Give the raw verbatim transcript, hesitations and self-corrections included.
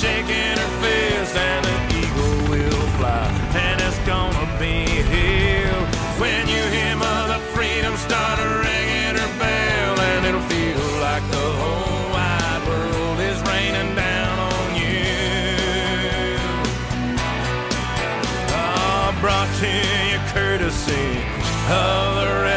shaking her fist, and the eagle will fly, and it's gonna be hell when you hear Mother Freedom start ringing her bell, and it'll feel like the whole wide world is raining down on you. Oh, brought to you courtesy of the